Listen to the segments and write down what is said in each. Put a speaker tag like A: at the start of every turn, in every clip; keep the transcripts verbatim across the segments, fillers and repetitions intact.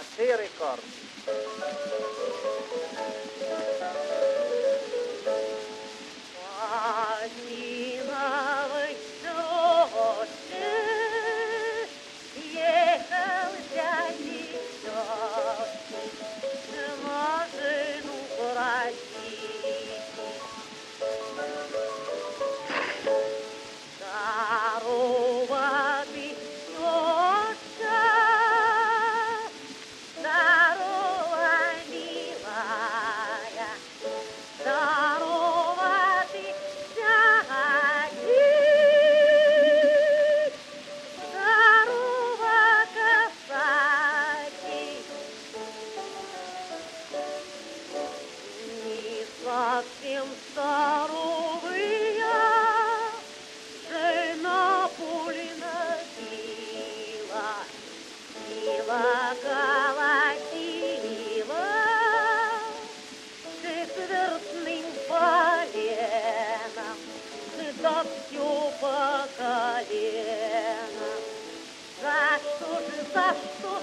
A: ты рекорд.
B: Малиновой тропе ехал дяденька машину просить. Здорова ты, тетка, здорова, милая, здорова ты, сядь, здорова, касатик, не совсем здоровые, жена пули набила, била, колотила, четвертным поленом, да все по колено. За что же, за что,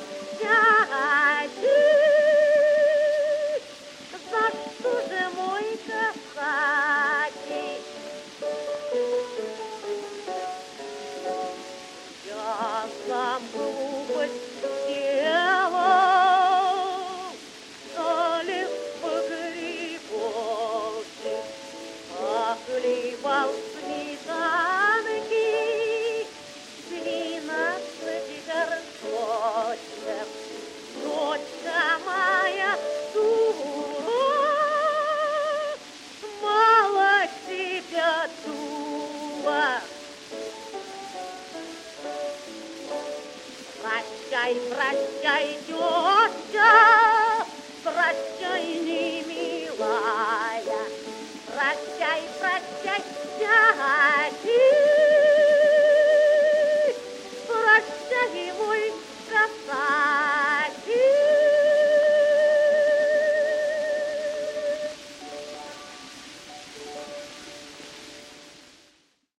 B: дядик, за что же мой касатик? Я сам глупость сделал, залез в погребочек, похлебал сметанки, двенадцать горшочков. Дочка моя дура, мало тебя дула. Прощай, прощай, тетя.